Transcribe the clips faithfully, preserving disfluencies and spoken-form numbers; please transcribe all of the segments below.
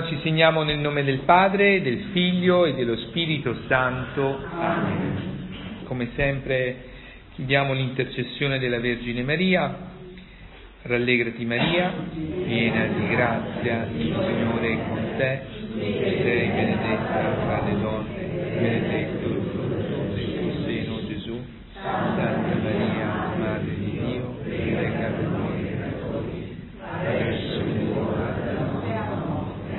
Ci segniamo nel nome del Padre, del Figlio e dello Spirito Santo. Amen. Come sempre chiediamo l'intercessione della Vergine Maria. Rallegrati Maria, piena di grazia, il Signore è con te, sei benedetta fra le donne, benedetto il frutto del tuo seno Gesù. Santa Maria, Madre di Dio, prega per noi peccatori, adesso e l'ora della nostra morte.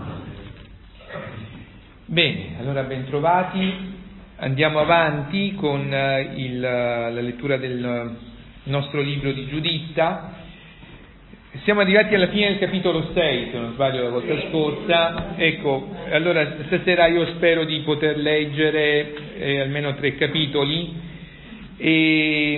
Bene, allora ben trovati, andiamo avanti con il, la lettura del nostro libro di Giuditta. Siamo arrivati alla fine del capitolo sei, se non sbaglio, la volta scorsa. Ecco, allora stasera io spero di poter leggere eh, almeno tre capitoli, e,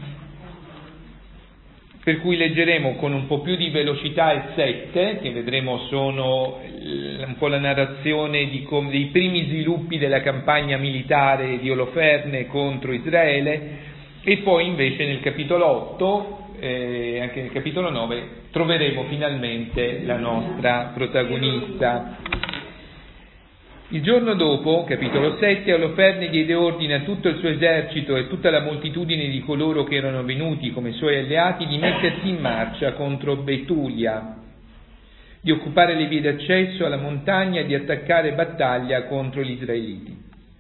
per cui leggeremo con un po' più di velocità il sette, che vedremo sono un po' la narrazione di com- dei primi sviluppi della campagna militare di Oloferne contro Israele, e poi invece nel capitolo otto, eh, anche nel capitolo nove, troveremo finalmente la nostra protagonista. Il giorno dopo, capitolo sette, Oloferne diede ordine a tutto il suo esercito e tutta la moltitudine di coloro che erano venuti come suoi alleati di mettersi in marcia contro Betulia, di occupare le vie d'accesso alla montagna e di attaccare battaglia contro gli israeliti.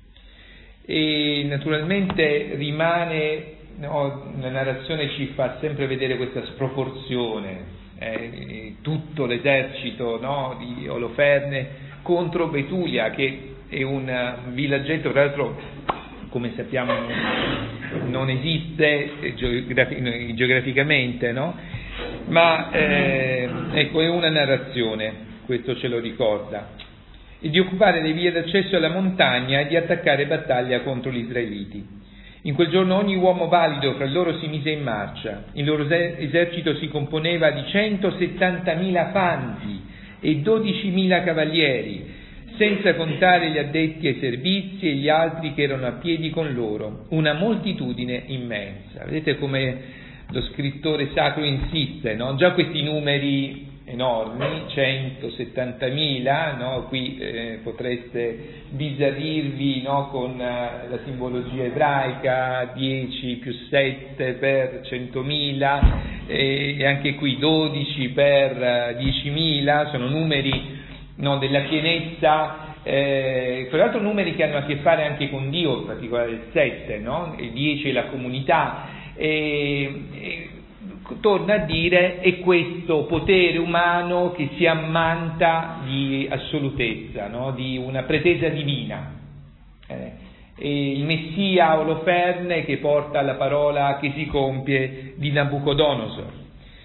E naturalmente rimane, no, la narrazione ci fa sempre vedere questa sproporzione, eh, tutto l'esercito, no, di Oloferne contro Betulia, che è un villaggetto, tra l'altro, come sappiamo, non esiste geografi- geograficamente, no? Ma eh, ecco, è una narrazione, questo ce lo ricorda. E di occupare le vie d'accesso alla montagna e di attaccare battaglia contro gli israeliti. In quel giorno ogni uomo valido fra loro si mise in marcia. Il loro esercito si componeva di centosettantamila fanti e dodicimila cavalieri, senza contare gli addetti ai servizi e gli altri che erano a piedi con loro, una moltitudine immensa. Vedete come lo scrittore sacro insiste, no? Già questi numeri enormi, centosettantamila, no? Qui eh, potreste bizzarrirvi, no? Con uh, la simbologia ebraica, dieci più sette per centomila, e, e anche qui dodici per diecimila, sono numeri, no, della pienezza, eh, tra l'altro numeri che hanno a che fare anche con Dio, in particolare il sette, no? E dieci è la comunità, e, e torna a dire è questo potere umano che si ammanta di assolutezza, no? Di una pretesa divina, eh, e il Messia Oloferne che porta la parola che si compie di Nabucodonosor.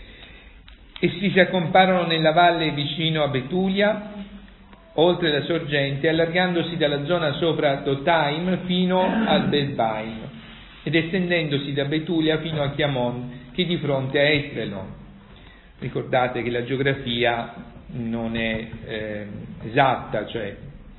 Essi si accomparono nella valle vicino a Betulia, oltre la sorgente, allargandosi dalla zona sopra Dotaim fino al Besbaim, ed estendendosi da Betulia fino a Chiamon, che è di fronte a Esdrelon. Ricordate che la geografia non è eh, esatta, cioè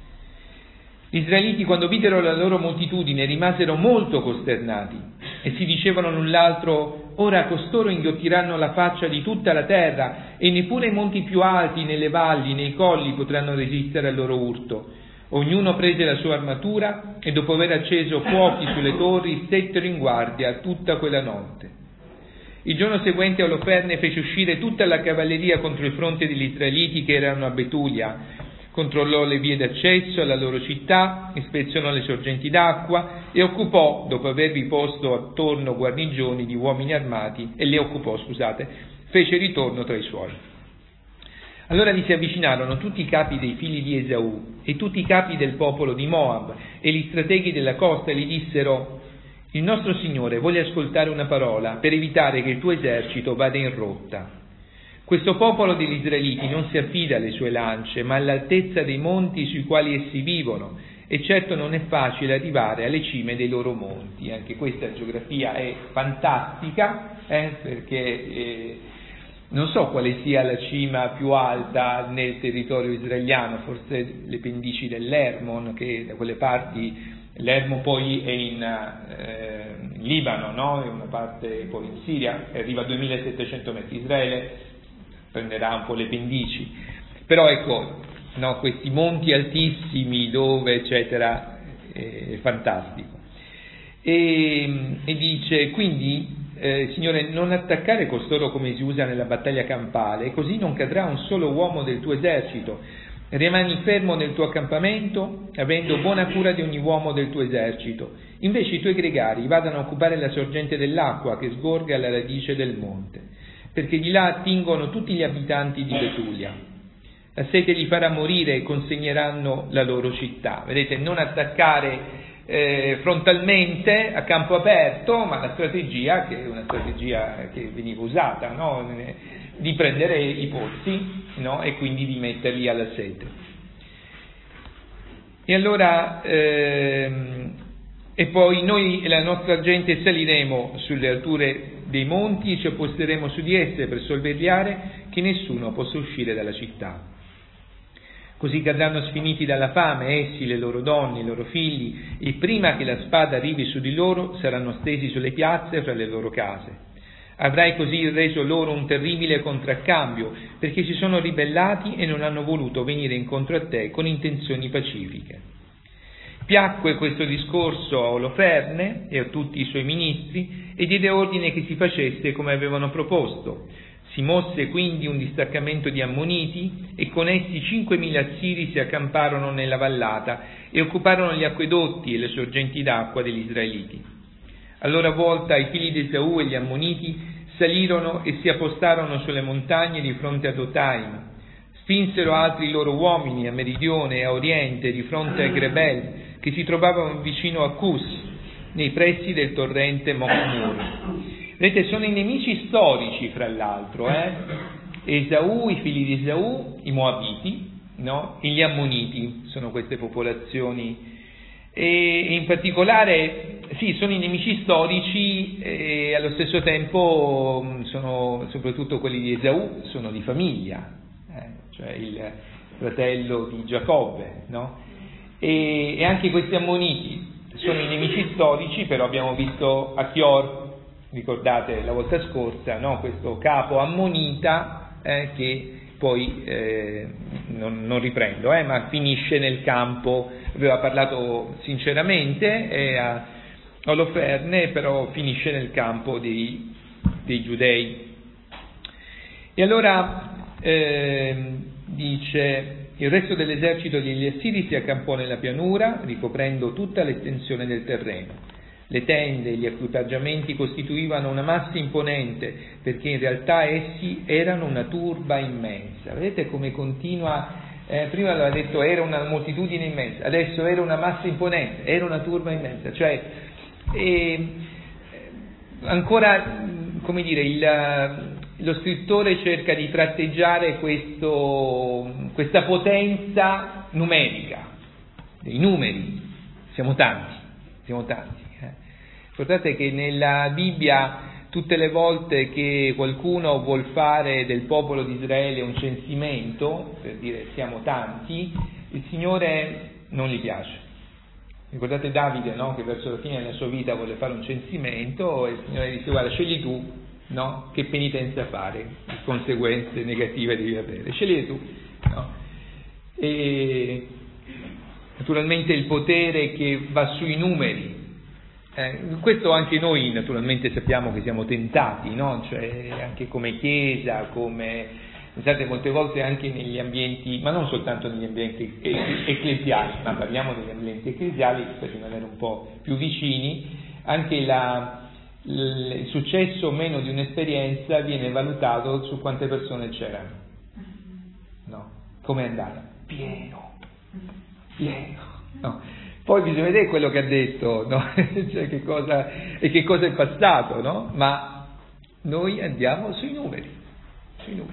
gli israeliti, quando videro la loro moltitudine, rimasero molto costernati e si dicevano l'un l'altro: ora costoro inghiottiranno la faccia di tutta la terra, e neppure i monti più alti, nelle valli, nei colli potranno resistere al loro urto. Ognuno prese la sua armatura e dopo aver acceso fuochi sulle torri stettero in guardia tutta quella notte. Il giorno seguente Oloferne fece uscire tutta la cavalleria contro il fronte degli israeliti che erano a Betulia, controllò le vie d'accesso alla loro città, ispezionò le sorgenti d'acqua e occupò, dopo avervi posto attorno guarnigioni di uomini armati, e le occupò, scusate, fece ritorno tra i suoi. Allora gli si avvicinarono tutti i capi dei figli di Esaù e tutti i capi del popolo di Moab e gli strateghi della costa, e gli dissero: il nostro Signore vuole ascoltare una parola per evitare che il tuo esercito vada in rotta. Questo popolo degli israeliti non si affida alle sue lance, ma all'altezza dei monti sui quali essi vivono, e certo non è facile arrivare alle cime dei loro monti. Anche questa geografia è fantastica, eh, perché eh, non so quale sia la cima più alta nel territorio israeliano, forse le pendici dell'Hermon, che da quelle parti, l'Hermon poi è in, eh, in Libano, no? È una parte poi in Siria, arriva a duemilasettecento metri. Israele prenderà un po' le pendici, però ecco, no? Questi monti altissimi dove eccetera, è fantastico. E, e dice quindi eh, Signore, non attaccare costoro come si usa nella battaglia campale, così non cadrà un solo uomo del tuo esercito. Rimani fermo nel tuo accampamento, avendo buona cura di ogni uomo del tuo esercito. Invece i tuoi gregari vadano a occupare la sorgente dell'acqua che sgorga alla radice del monte, perché di là attingono tutti gli abitanti di Betulia. La sete li farà morire e consegneranno la loro città. Vedete, non attaccare eh, frontalmente a campo aperto, ma la strategia, che è una strategia che veniva usata, no? Di prendere i pozzi, no? E quindi di metterli alla sete. E allora ehm, e poi noi e la nostra gente saliremo sulle alture dei monti e ci apposteremo su di esse per sorvegliare che nessuno possa uscire dalla città. Così cadranno sfiniti dalla fame essi, le loro donne, i loro figli, e prima che la spada arrivi su di loro saranno stesi sulle piazze fra le loro case. Avrai così reso loro un terribile contraccambio, perché si sono ribellati e non hanno voluto venire incontro a te con intenzioni pacifiche. Piacque questo discorso a Oloferne e a tutti i suoi ministri e diede ordine che si facesse come avevano proposto. Si mosse quindi un distaccamento di ammoniti e con essi cinquemila assiri si accamparono nella vallata e occuparono gli acquedotti e le sorgenti d'acqua degli israeliti. Allora volta i figli di Esaù e gli ammoniti salirono e si appostarono sulle montagne di fronte a Dotaim. Spinsero altri loro uomini a meridione e a oriente di fronte a Grebel, che si trovavano vicino a Cus, nei pressi del torrente Mochnur. Vedete, sono i nemici storici fra l'altro, eh? Esaù, i figli di Esaù, i Moabiti, no? E gli Ammoniti, sono queste popolazioni. E in particolare, sì, sono i nemici storici e allo stesso tempo sono, soprattutto quelli di Esaù, sono di famiglia, eh? Cioè il fratello di Giacobbe, no? E, e anche questi Ammoniti sono i nemici storici, però abbiamo visto Achior, ricordate la volta scorsa, no? Questo capo ammonita eh, che poi eh, non, non riprendo, eh, ma finisce nel campo, aveva parlato sinceramente eh, a Oloferne, però finisce nel campo dei, dei giudei. E allora eh, dice: il resto dell'esercito degli Assiri si accampò nella pianura, ricoprendo tutta l'estensione del terreno. Le tende e gli equipaggiamenti costituivano una massa imponente, perché in realtà essi erano una turba immensa. Vedete come continua, eh, prima aveva detto era una moltitudine immensa, adesso era una massa imponente, era una turba immensa. Cioè, eh, ancora, come dire, il, lo scrittore cerca di tratteggiare questo, questa potenza numerica, dei numeri, siamo tanti, siamo tanti. Guardate che nella Bibbia tutte le volte che qualcuno vuol fare del popolo di Israele un censimento, per dire siamo tanti, il Signore non gli piace. Ricordate Davide, no? Che verso la fine della sua vita vuole fare un censimento e il Signore disse: guarda, scegli tu, no? Che penitenza fare, che conseguenze negative devi avere, scegli tu, no? E naturalmente il potere che va sui numeri. Eh, questo anche noi naturalmente sappiamo che siamo tentati, no? Cioè anche come Chiesa, come pensate molte volte anche negli ambienti, ma non soltanto negli ambienti ecclesiali, ma parliamo degli ambienti ecclesiali per rimanere un po' più vicini, anche la, il successo o meno di un'esperienza viene valutato su quante persone c'erano, no? Come è andata? Pieno, pieno, no? Poi bisogna vedere quello che ha detto, no? Cioè che cosa, e che cosa è passato, no? Ma noi andiamo sui numeri, sui numeri.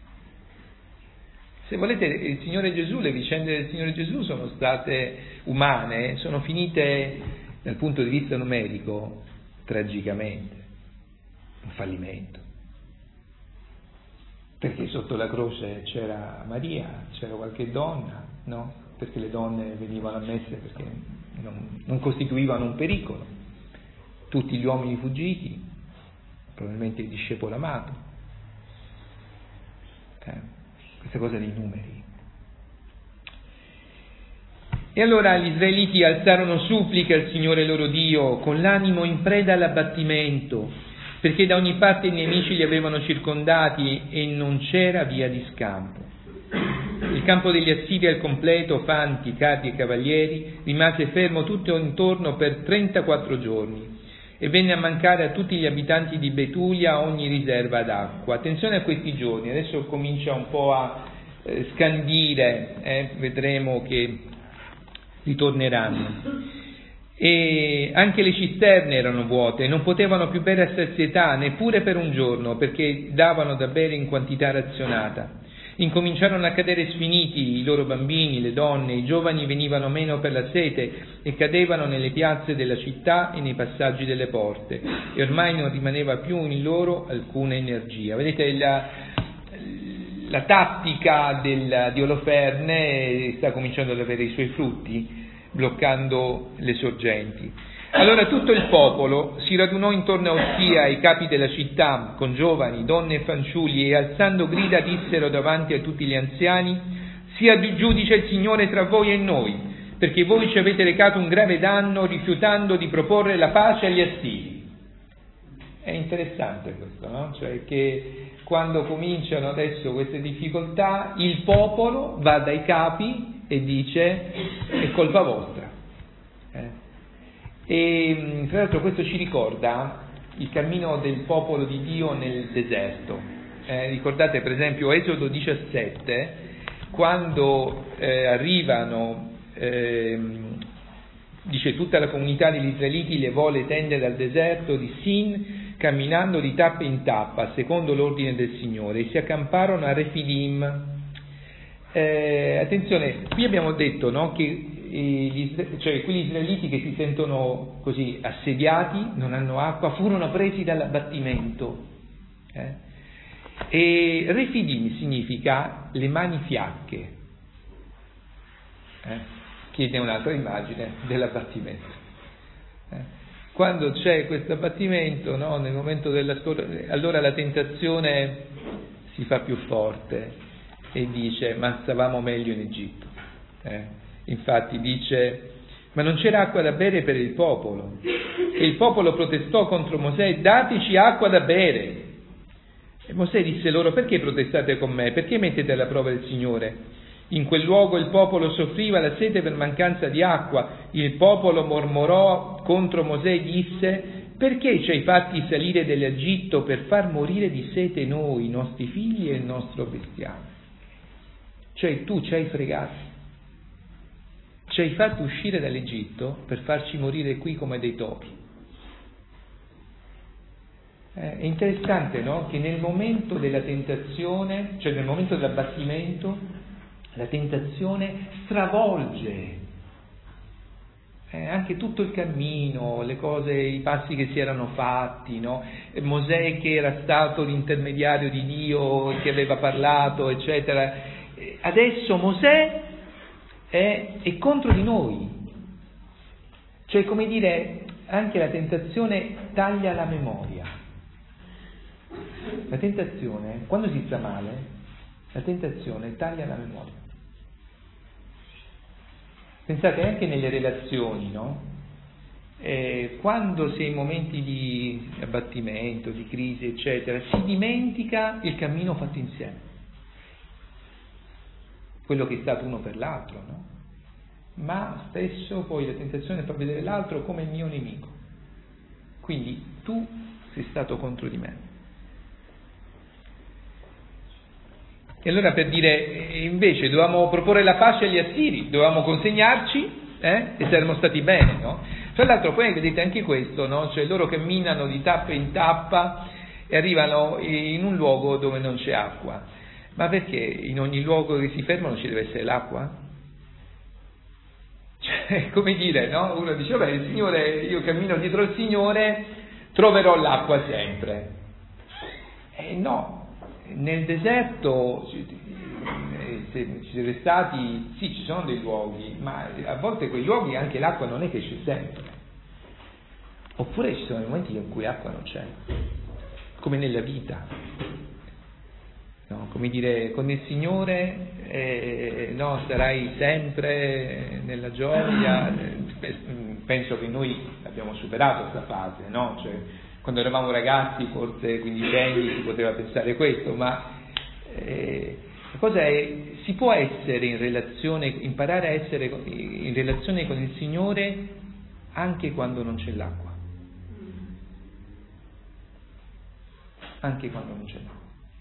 Se volete, il Signore Gesù, le vicende del Signore Gesù sono state umane, sono finite dal punto di vista numerico tragicamente, un fallimento. Perché sotto la croce c'era Maria, c'era qualche donna, no? Perché le donne venivano ammesse perché non, non costituivano un pericolo. Tutti gli uomini fuggiti, probabilmente il discepolo amato. Eh, questa cosa dei numeri. E allora gli israeliti alzarono suppliche al Signore loro Dio con l'animo in preda all'abbattimento, perché da ogni parte i nemici li avevano circondati e non c'era via di scampo. Il campo degli Assiri al completo, fanti, carri e cavalieri, rimase fermo tutto intorno per trentaquattro giorni e venne a mancare a tutti gli abitanti di Betulia ogni riserva d'acqua. Attenzione a questi giorni, adesso comincia un po' a eh, scandire, eh, vedremo che ritorneranno. E anche le cisterne erano vuote, non potevano più bere a sazietà, neppure per un giorno, perché davano da bere in quantità razionata. Incominciarono a cadere sfiniti i loro bambini, le donne, i giovani venivano meno per la sete e cadevano nelle piazze della città e nei passaggi delle porte, e ormai non rimaneva più in loro alcuna energia. Vedete, la, la tattica del, di Oloferne sta cominciando ad avere i suoi frutti, bloccando le sorgenti. Allora tutto il popolo si radunò intorno a Ossia, ai capi della città, con giovani, donne e fanciulli, e alzando grida dissero davanti a tutti gli anziani: sia giudice il Signore tra voi e noi, perché voi ci avete recato un grave danno rifiutando di proporre la pace agli Assiri. È interessante questo, no? Cioè che quando cominciano adesso queste difficoltà, il popolo va dai capi e dice: è colpa vostra. Eh? E tra l'altro questo ci ricorda il cammino del popolo di Dio nel deserto. Eh, ricordate per esempio Esodo diciassette, quando eh, arrivano, eh, dice, tutta la comunità degli israeliti levò le tende dal deserto di Sin, camminando di tappa in tappa, secondo l'ordine del Signore, e si accamparono a Refidim. Eh, attenzione, qui abbiamo detto, no, che Gli, cioè quegli israeliti che si sentono così assediati, non hanno acqua, furono presi dall'abbattimento. Eh? E Refidim significa le mani fiacche. Eh? Chiede un'altra immagine dell'abbattimento. Eh? Quando c'è questo abbattimento, no, nel momento della scorsa, allora la tentazione si fa più forte e dice: ma stavamo meglio in Egitto. Eh? Infatti dice: ma non c'era acqua da bere per il popolo, e il popolo protestò contro Mosè: dateci acqua da bere. E Mosè disse loro: perché protestate con me? Perché mettete alla prova il Signore? In quel luogo il popolo soffriva la sete per mancanza di acqua. Il popolo mormorò contro Mosè e disse: perché ci hai fatti salire dall'Egitto per far morire di sete noi, i nostri figli e il nostro bestiame? Cioè tu ci hai fregati. Ci hai fatto uscire dall'Egitto per farci morire qui come dei topi. Eh, è interessante, no? Che nel momento della tentazione, cioè nel momento dell'abbattimento, la tentazione stravolge eh, anche tutto il cammino, le cose, i passi che si erano fatti, no? E Mosè che era stato l'intermediario di Dio, che aveva parlato, eccetera. E adesso Mosè È, è contro di noi, cioè, come dire, anche la tentazione taglia la memoria. La tentazione, quando si sta male, la tentazione taglia la memoria. Pensate anche nelle relazioni, no? Eh, quando si è in momenti di abbattimento, di crisi, eccetera, si dimentica il cammino fatto insieme, quello che è stato uno per l'altro, no? Ma spesso poi la tentazione fa vedere l'altro come il mio nemico. Quindi tu sei stato contro di me. E allora, per dire, invece dovevamo proporre la pace agli Assiri, dovevamo consegnarci eh? e saremmo stati bene, no? Tra l'altro poi vedete anche questo, no? Cioè loro camminano di tappa in tappa e arrivano in un luogo dove non c'è acqua. Ma perché in ogni luogo che si fermano ci deve essere l'acqua? Cioè, come dire, no? Uno dice: vabbè, il Signore, io cammino dietro il Signore, troverò l'acqua sempre. E no, nel deserto, se ci siete stati, sì, ci sono dei luoghi, ma a volte quei luoghi anche l'acqua non è che c'è sempre. Oppure ci sono momenti in cui acqua non c'è, come nella vita. no? Come dire, con il Signore eh, no, sarai sempre nella gioia. Penso che noi abbiamo superato questa fase, no? Cioè, quando eravamo ragazzi, forse quindicenni, si poteva pensare questo, ma eh, la cosa è, si può essere in relazione, imparare a essere in relazione con il Signore anche quando non c'è l'acqua, anche quando non c'è l'acqua.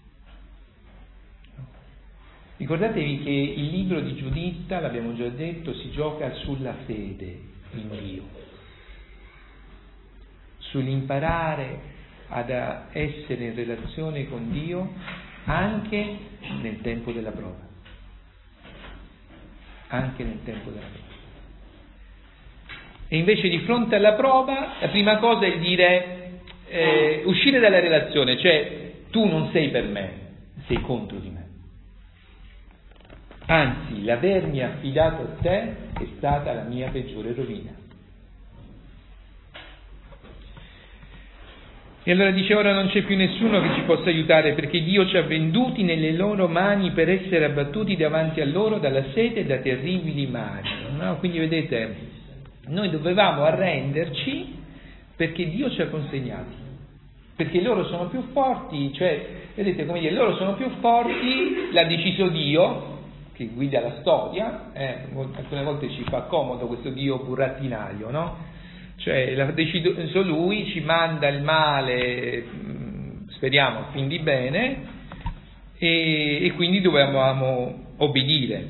Ricordatevi che il libro di Giuditta, l'abbiamo già detto, si gioca sulla fede in Dio, sull'imparare ad essere in relazione con Dio anche nel tempo della prova, anche nel tempo della prova. E invece di fronte alla prova, la prima cosa è dire, eh, uscire dalla relazione, cioè tu non sei per me, sei contro di me. Anzi, l'avermi affidato a te è stata la mia peggiore rovina. E allora dice, ora non c'è più nessuno che ci possa aiutare, perché Dio ci ha venduti nelle loro mani per essere abbattuti davanti a loro dalla sete e da terribili mali. No? Quindi vedete, noi dovevamo arrenderci perché Dio ci ha consegnati, perché loro sono più forti, cioè, vedete come dire, loro sono più forti, l'ha deciso Dio, che guida la storia, eh, alcune volte ci fa comodo questo Dio burattinario, no? Cioè l'ha deciso lui, ci manda il male, speriamo a fin di bene, e, e quindi dovevamo obbedire.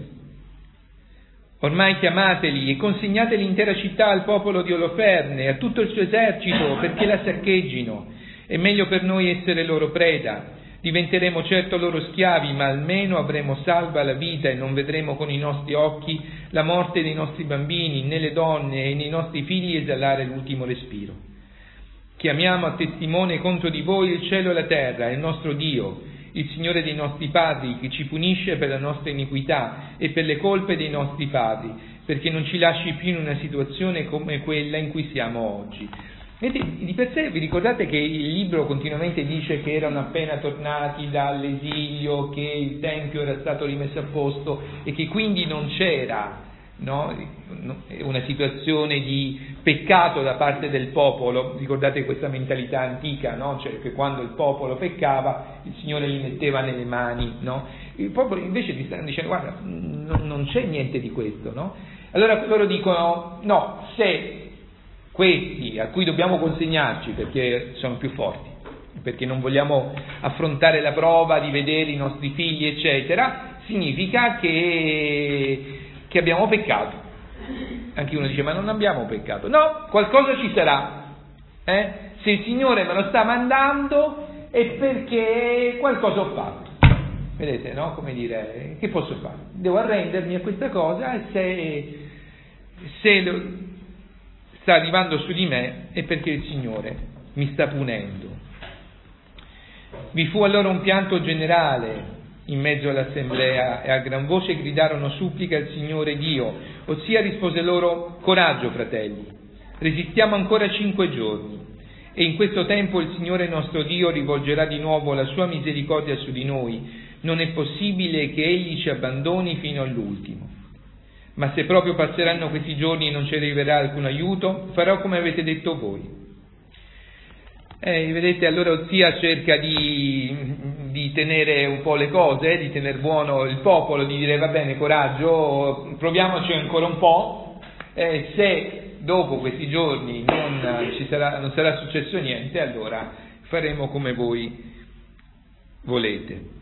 Ormai chiamateli e consegnate l'intera città al popolo di Oloferne, a tutto il suo esercito, perché la saccheggino. È meglio per noi essere loro preda. Diventeremo certo loro schiavi, ma almeno avremo salva la vita e non vedremo con i nostri occhi la morte dei nostri bambini, né le donne e nei nostri figli esalare l'ultimo respiro. Chiamiamo a testimone contro di voi il cielo e la terra, il nostro Dio, il Signore dei nostri padri, che ci punisce per la nostra iniquità e per le colpe dei nostri padri, perché non ci lasci più in una situazione come quella in cui siamo oggi. Vedete, di per sé vi ricordate che il libro continuamente dice che erano appena tornati dall'esilio, che il Tempio era stato rimesso a posto e che quindi non c'era, no, una situazione di peccato da parte del popolo. Ricordate questa mentalità antica, no? Cioè che quando il popolo peccava il Signore li metteva nelle mani, no? Il popolo invece ti stanno dicendo guarda, non, non c'è niente di questo, no? Allora loro dicono no, se questi a cui dobbiamo consegnarci perché sono più forti, perché non vogliamo affrontare la prova di vedere i nostri figli eccetera, significa che, che abbiamo peccato. Anche uno dice ma non abbiamo peccato, no, qualcosa ci sarà, eh? Se il Signore me lo sta mandando è perché qualcosa ho fatto, vedete, no? Come dire, che posso fare? Devo arrendermi a questa cosa e se, se lo, sta arrivando su di me è perché il Signore mi sta punendo. Vi fu allora un pianto generale in mezzo all'assemblea e a gran voce gridarono supplica al Signore Dio, ossia rispose loro coraggio fratelli, resistiamo ancora cinque giorni e in questo tempo il Signore nostro Dio rivolgerà di nuovo la sua misericordia su di noi, non è possibile che Egli ci abbandoni fino all'ultimo. Ma se proprio passeranno questi giorni e non ci arriverà alcun aiuto, farò come avete detto voi. Eh, vedete, allora Ossia cerca di, di tenere un po' le cose, di tenere buono il popolo, di dire va bene, coraggio, proviamoci ancora un po', eh, se dopo questi giorni non, ci sarà, non sarà successo niente, allora faremo come voi volete.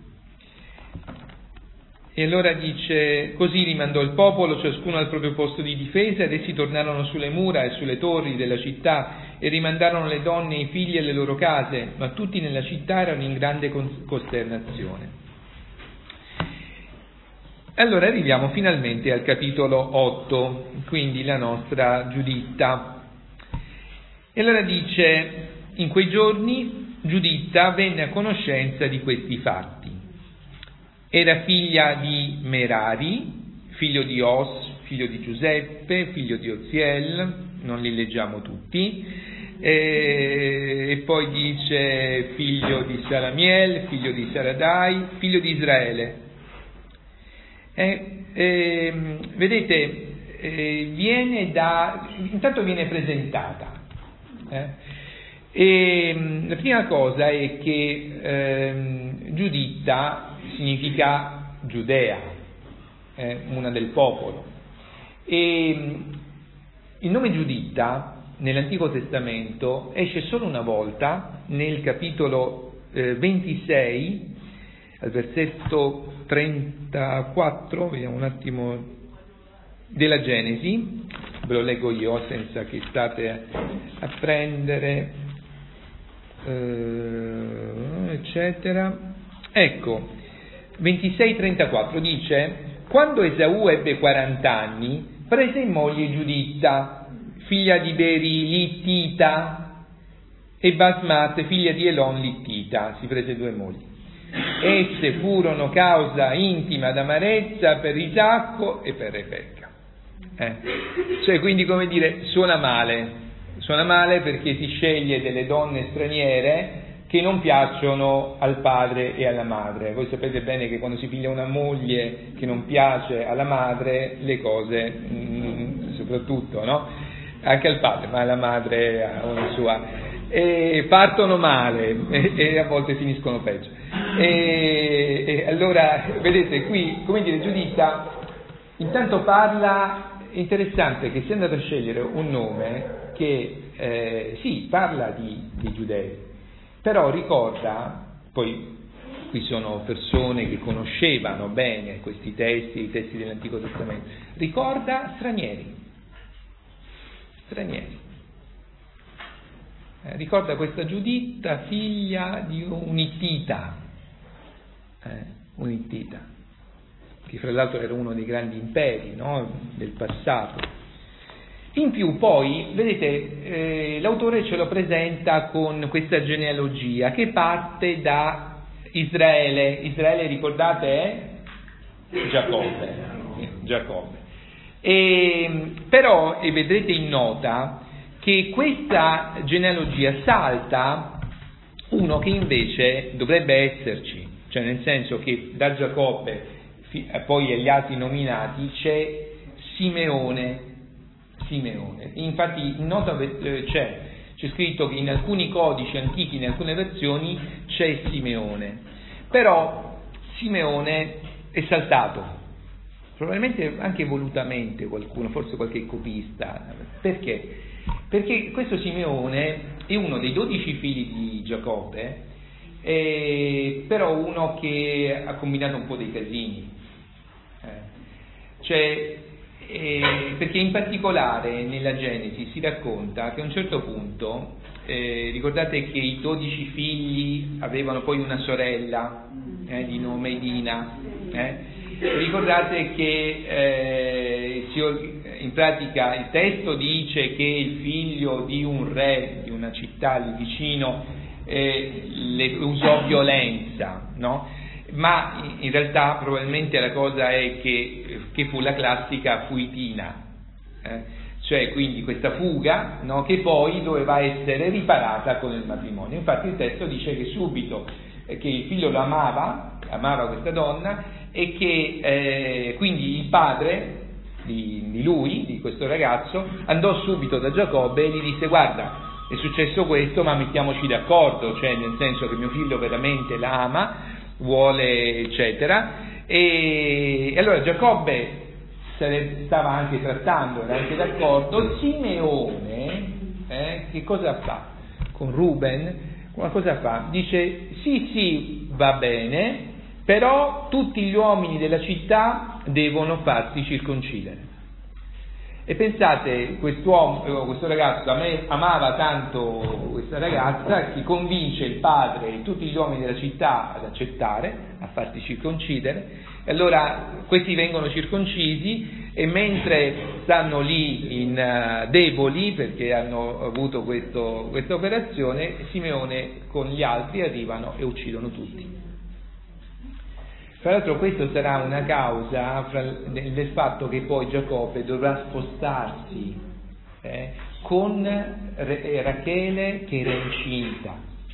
E allora dice, così rimandò il popolo, ciascuno al proprio posto di difesa, ed essi tornarono sulle mura e sulle torri della città e rimandarono le donne e i figli alle loro case, ma tutti nella città erano in grande costernazione. Allora arriviamo finalmente al capitolo otto, quindi la nostra Giuditta. E allora dice, in quei giorni Giuditta venne a conoscenza di questi fatti. Era figlia di Merari, figlio di Os, figlio di Giuseppe, figlio di Oziel, non li leggiamo tutti, e, e poi dice figlio di Saramiel, figlio di Saradai, figlio di Israele. E, e, vedete, e viene da, intanto viene presentata. Eh? E la prima cosa è che ehm, Giuditta significa Giudea, eh, una del popolo. E il nome Giuditta nell'Antico Testamento esce solo una volta nel capitolo eh, ventisei, al versetto trentaquattro, vediamo un attimo, della Genesi, ve lo leggo io senza che state a prendere, Uh, eccetera. Ecco, ventisei trentaquattro dice: quando Esaù ebbe quaranta anni, prese in moglie Giuditta, figlia di Beri Littita, e Basmat, figlia di Elon Littita. Si prese due mogli. Esse furono causa intima d'amarezza per Isacco e per Rebecca. Eh? Cioè, quindi, come dire, suona male. Suona male perché si sceglie delle donne straniere che non piacciono al padre e alla madre. Voi sapete bene che quando si piglia una moglie che non piace alla madre, le cose, mh, soprattutto, no? Anche al padre, ma alla madre ha una sua, e partono male e, e a volte finiscono peggio. E, e allora, vedete, qui, come dire, Giuditta intanto parla. È interessante che sia andato a scegliere un nome che eh, sì, parla di, di giudei, però ricorda, poi qui sono persone che conoscevano bene questi testi, i testi dell'Antico Testamento, ricorda stranieri, stranieri. Eh, ricorda questa Giuditta, figlia di un Ittita, eh, un Ittita, che fra l'altro era uno dei grandi imperi, no, del passato. In più poi, vedete, eh, l'autore ce lo presenta con questa genealogia che parte da Israele. Israele, ricordate, è Giacobbe. Giacobbe. E, però, e vedrete in nota, che questa genealogia salta uno che invece dovrebbe esserci, cioè nel senso che da Giacobbe poi agli altri nominati c'è Simeone. Simeone. Infatti in nota c'è, c'è scritto che in alcuni codici antichi, in alcune versioni, c'è Simeone, però Simeone è saltato, probabilmente anche volutamente qualcuno, forse qualche copista. Perché? Perché questo Simeone è uno dei dodici figli di Giacobbe, eh, però uno che ha combinato un po' dei casini. Eh, cioè, eh, perché in particolare nella Genesi si racconta che a un certo punto, eh, ricordate che i dodici figli avevano poi una sorella eh, di nome Dina, eh? Ricordate che eh, si, in pratica il testo dice che il figlio di un re di una città lì vicino eh, le usò violenza, no? Ma in realtà probabilmente la cosa è che, che fu la classica fuitina, eh? Cioè quindi questa fuga, no? Che poi doveva essere riparata con il matrimonio. Infatti il testo dice che subito eh, che il figlio lo amava, amava questa donna, e che eh, quindi il padre di, di lui, di questo ragazzo, andò subito da Giacobbe e gli disse: guarda, è successo questo, ma mettiamoci d'accordo, cioè nel senso che mio figlio veramente la ama, vuole, eccetera. E, e allora Giacobbe stava anche trattando, era anche d'accordo. Simeone eh, che cosa fa? Con Ruben, cosa fa? Dice: sì, sì, va bene, però tutti gli uomini della città devono farsi circoncidere. E pensate, quest'uomo, questo ragazzo amava tanto questa ragazza che convince il padre e tutti gli uomini della città ad accettare, a farsi circoncidere. E allora questi vengono circoncisi, e mentre stanno lì in uh, deboli perché hanno avuto questo, questa operazione, Simeone con gli altri arrivano e uccidono tutti. Tra l'altro questo sarà una causa fra, del fatto che poi Giacobbe dovrà spostarsi eh, con Rachele che era incinta,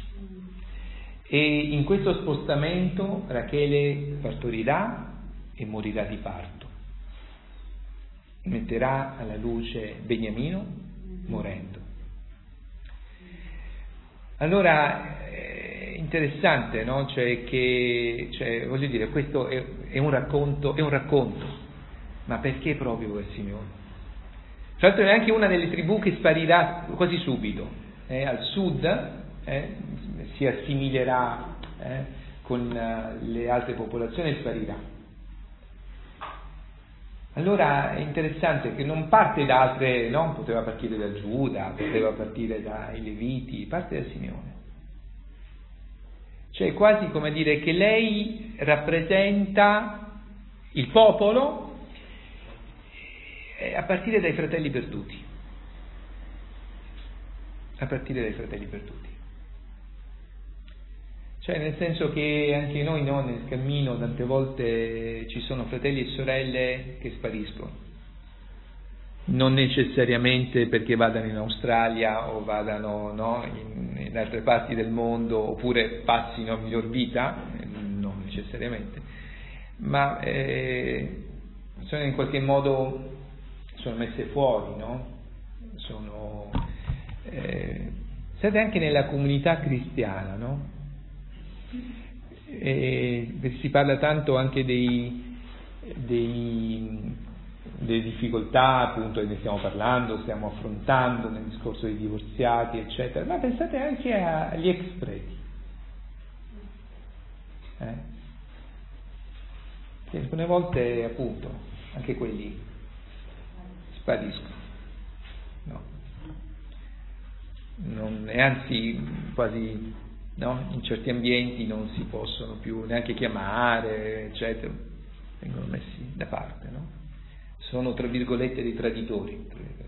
e in questo spostamento Rachele partorirà e morirà di parto, metterà alla luce Beniamino morendo. Allora è interessante, no? Cioè che, cioè, voglio dire, questo è, è un racconto, è un racconto, ma perché proprio quel Simeone? Tra l'altro è anche una delle tribù che sparirà quasi subito, eh, al sud, eh, si assimilerà eh, con uh, le altre popolazioni e sparirà. Allora è interessante che non parte da altre, no? Poteva partire da Giuda, poteva partire dai Leviti, parte da Simeone. Cioè quasi come dire che lei rappresenta il popolo a partire dai fratelli perduti, a partire dai fratelli perduti. Cioè nel senso che anche noi, no, nel cammino tante volte ci sono fratelli e sorelle che spariscono, non necessariamente perché vadano in Australia o vadano, no, in, in altre parti del mondo oppure passino a miglior vita, non necessariamente, ma eh, sono in qualche modo sono messe fuori, no? Sono eh, state anche nella comunità cristiana, no? E si parla tanto anche dei, dei, delle difficoltà, appunto, che ne stiamo parlando, stiamo affrontando nel discorso dei divorziati, eccetera, ma pensate anche agli ex preti, eh? che alcune volte, appunto, anche quelli spariscono, no? Non, e anzi quasi, no? In certi ambienti non si possono più neanche chiamare, eccetera, vengono messi da parte, no? Sono tra virgolette dei traditori.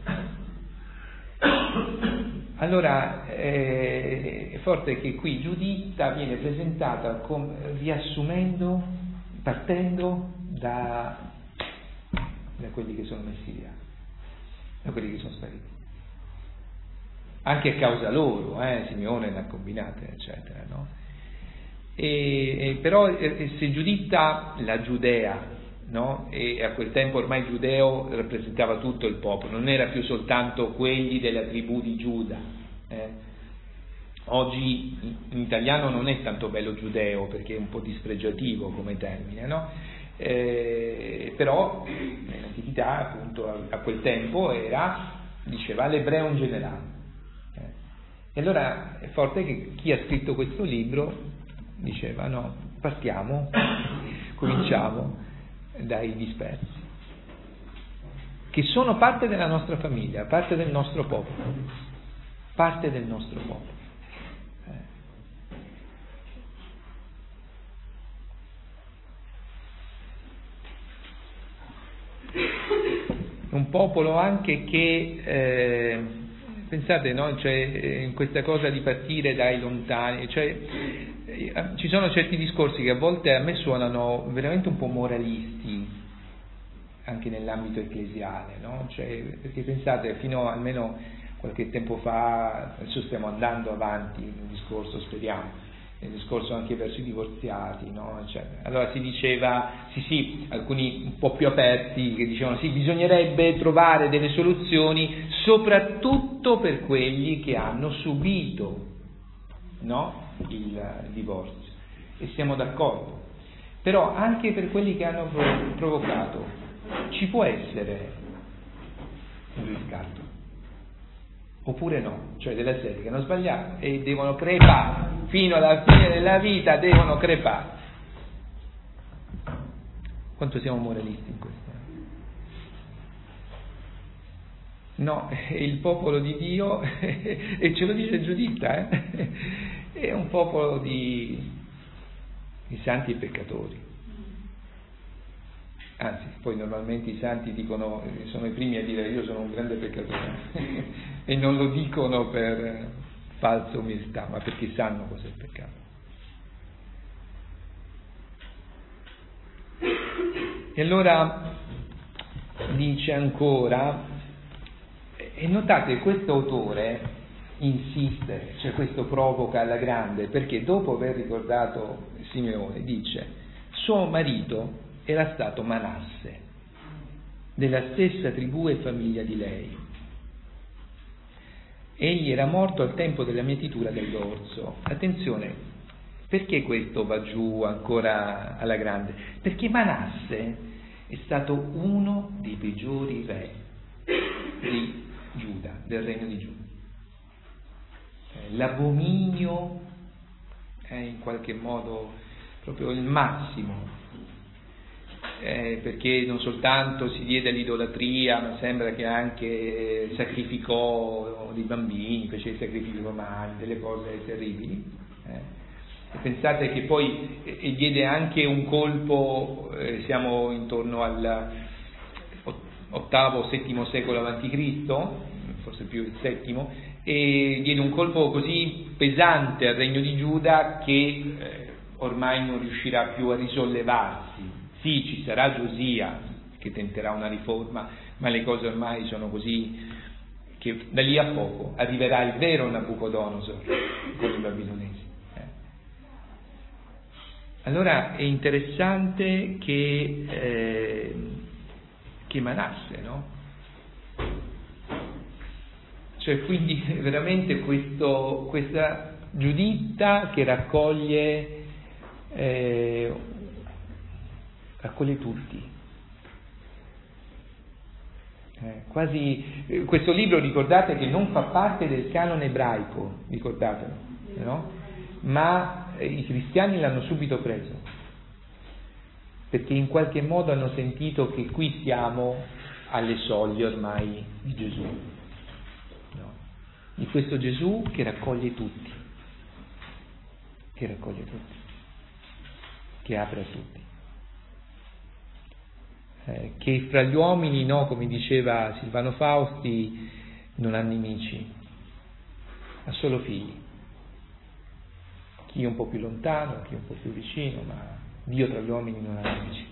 Allora eh, è forte che qui Giuditta viene presentata come, riassumendo, partendo da, da quelli che sono messi via, da quelli che sono spariti, anche a causa loro, eh, Simeone ne ha combinate, eccetera, no? E, e però e, se Giuditta, la Giudea, no? E a quel tempo ormai il giudeo rappresentava tutto il popolo, non era più soltanto quelli della tribù di Giuda, eh. Oggi in italiano non è tanto bello giudeo perché è un po' dispregiativo come termine, no? Eh, però nell'antichità, appunto, a, a quel tempo era, diceva, l'ebreo in generale, eh. E allora è forte che chi ha scritto questo libro diceva no, partiamo, cominciamo dai dispersi, che sono parte della nostra famiglia, parte del nostro popolo, parte del nostro popolo. Un popolo anche che, eh, pensate, no? Cioè, in questa cosa di partire dai lontani, cioè, eh, ci sono certi discorsi che a volte a me suonano veramente un po' moralisti, anche nell'ambito ecclesiale, no? Cioè, perché pensate, fino a almeno qualche tempo fa, adesso stiamo andando avanti nel discorso, speriamo, nel discorso anche verso i divorziati, no? Cioè, allora si diceva, sì sì, alcuni un po' più aperti che dicevano sì, bisognerebbe trovare delle soluzioni soprattutto per quelli che hanno subito, no? il, il divorzio, e siamo d'accordo, però anche per quelli che hanno provocato ci può essere un riscatto, oppure no, cioè della serie che hanno sbagliato e devono crepare fino alla fine della vita, devono crepare. Quanto siamo moralisti in questo? No, è il popolo di Dio e ce lo dice Giuditta, eh? È un popolo di, di santi e peccatori. Anzi, poi normalmente i santi dicono, sono i primi a dire io sono un grande peccatore e non lo dicono per falsa umiltà, ma perché sanno cos'è il peccato. E allora dice ancora, E notate, questo autore insiste, cioè questo provoca alla grande, perché dopo aver ricordato Simeone dice: suo marito era stato Manasse, della stessa tribù e famiglia di lei. Egli era morto al tempo della mietitura dell'orzo. Attenzione, perché questo va giù ancora alla grande? Perché Manasse è stato uno dei peggiori re di Giuda, del regno di Giuda. L'abominio è in qualche modo proprio il massimo, eh, perché non soltanto si diede all'idolatria, ma sembra che anche sacrificò dei bambini, fece dei sacrifici umani, delle cose terribili. Eh. E pensate che poi eh, diede anche un colpo, eh, siamo intorno al ottavo, settimo secolo avanti Cristo, forse più il settimo, e diede un colpo così pesante al regno di Giuda che eh, ormai non riuscirà più a risollevarsi. Sì, ci sarà Giosia che tenterà una riforma, ma le cose ormai sono così che da lì a poco arriverà il vero Nabucodonosor con i babilonesi. Eh. Allora è interessante che, eh, che Manasse, no? Cioè quindi veramente questo, questa Giuditta che raccoglie eh, raccoglie tutti. Eh, quasi eh, questo libro, ricordate che non fa parte del canone ebraico, ricordatelo, no? Ma eh, i cristiani l'hanno subito preso, perché in qualche modo hanno sentito che qui siamo alle soglie ormai di Gesù, no? Di questo Gesù che raccoglie tutti, che raccoglie tutti, che apre a tutti. Eh, che fra gli uomini, no, come diceva Silvano Fausti, non ha nemici, ha solo figli, chi un po' più lontano, chi un po' più vicino, ma Dio tra gli uomini non ha nemici.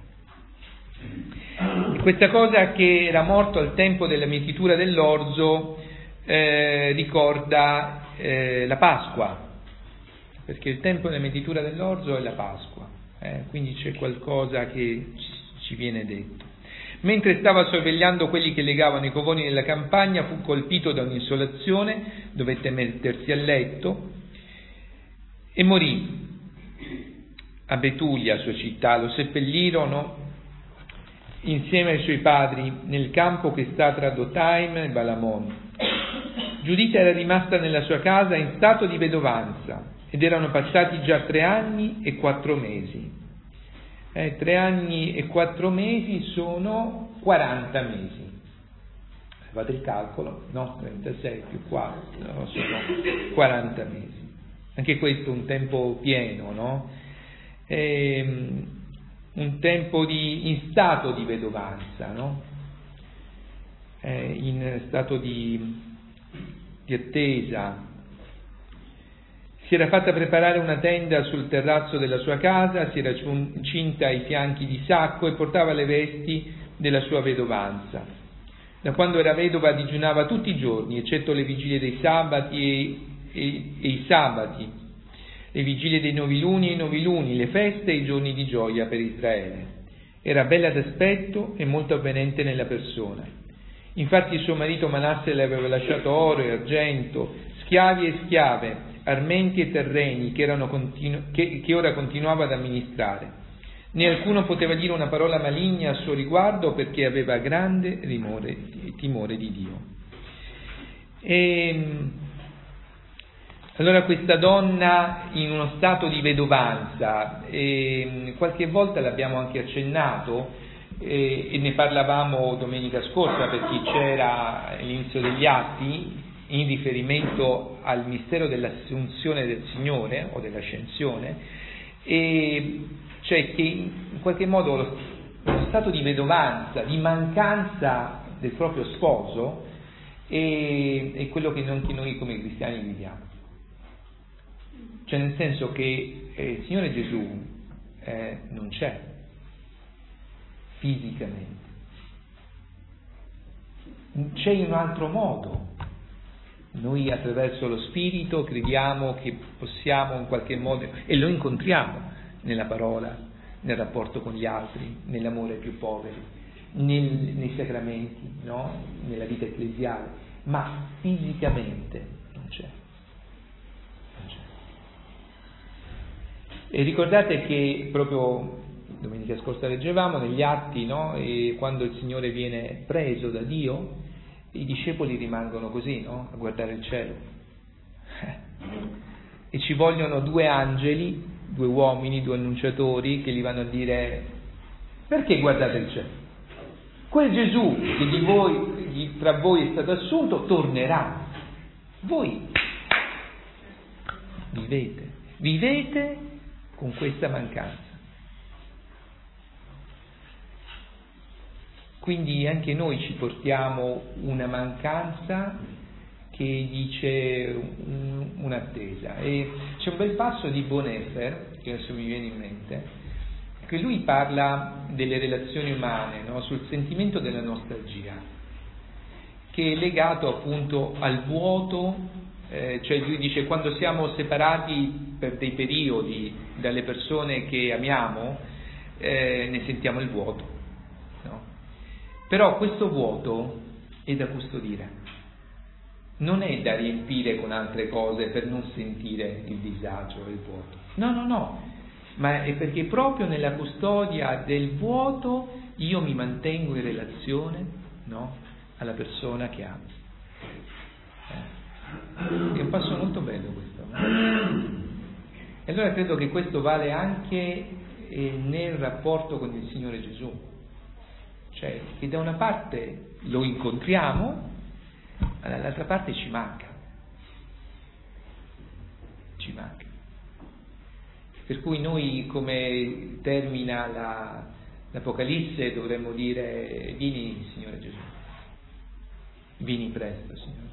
E questa cosa che era morto al tempo della mietitura dell'orzo eh, ricorda eh, la Pasqua, perché il tempo della mietitura dell'orzo è la Pasqua, eh, quindi c'è qualcosa che ci viene detto. Mentre stava sorvegliando quelli che legavano i covoni nella campagna, fu colpito da un'insolazione, dovette mettersi a letto e morì. A Betulia, sua città, lo seppellirono insieme ai suoi padri nel campo che sta tra Dotaim e Balamon. Giuditta era rimasta nella sua casa in stato di vedovanza ed erano passati già tre anni e quattro mesi. Eh, tre anni e quattro mesi sono quaranta mesi. Fate il calcolo, no? trentasei più quattro, no? Sono quaranta mesi. Anche questo è un tempo pieno, no? Ehm, un tempo di, in stato di vedovanza, no? Eh, in stato di, di attesa. Si era fatta preparare una tenda sul terrazzo della sua casa, si era cinta ai fianchi di sacco e portava le vesti della sua vedovanza. Da quando era vedova digiunava tutti i giorni, eccetto le vigilie dei sabati e, e, e i sabati, le vigilie dei noviluni e i noviluni, le feste e i giorni di gioia per Israele. Era bella d'aspetto e molto avvenente nella persona. Infatti il suo marito Manasse le aveva lasciato oro e argento, schiavi e schiave, armenti e terreni che, erano continu- che, che ora continuava ad amministrare. Né alcuno poteva dire una parola maligna a suo riguardo perché aveva grande timore, timore di Dio. E allora questa donna in uno stato di vedovanza, e qualche volta l'abbiamo anche accennato e, e ne parlavamo domenica scorsa per chi c'era all'inizio degli Atti, in riferimento al mistero dell'assunzione del Signore o dell'ascensione, e cioè che in qualche modo lo, lo stato di vedovanza, di mancanza del proprio sposo è, è quello che anche noi come cristiani viviamo. Cioè nel senso che eh, il Signore Gesù eh, non c'è fisicamente, c'è un altro modo. Noi attraverso lo Spirito crediamo che possiamo in qualche modo, e lo incontriamo nella parola, nel rapporto con gli altri, nell'amore ai più poveri, nel, nei sacramenti, no? Nella vita ecclesiale, ma fisicamente non c'è. Non c'è. E ricordate che proprio domenica scorsa leggevamo negli Atti, no? E quando il Signore viene preso da Dio, i discepoli rimangono così, no? A guardare il cielo. E ci vogliono due angeli, due uomini, due annunciatori che gli vanno a dire: perché guardate il cielo? Quel Gesù che di voi, tra voi è stato assunto tornerà. Voi vivete, vivete con questa mancanza. Quindi anche noi ci portiamo una mancanza che dice un, un'attesa. E c'è un bel passo di Bonhoeffer, che adesso mi viene in mente, che lui parla delle relazioni umane, no? Sul sentimento della nostalgia, che è legato appunto al vuoto, eh, cioè lui dice quando siamo separati per dei periodi dalle persone che amiamo, eh, ne sentiamo il vuoto. Però questo vuoto è da custodire, non è da riempire con altre cose per non sentire il disagio e il vuoto. No, no, no, ma è perché proprio nella custodia del vuoto io mi mantengo in relazione, no, alla persona che amo. Eh. È un passo molto bello questo. No? E allora credo che questo vale anche eh, nel rapporto con il Signore Gesù. Cioè, che da una parte lo incontriamo, ma dall'altra parte ci manca. Ci manca. Per cui noi, come termina la, l'Apocalisse, dovremmo dire: vieni, Signore Gesù. Vieni presto, Signore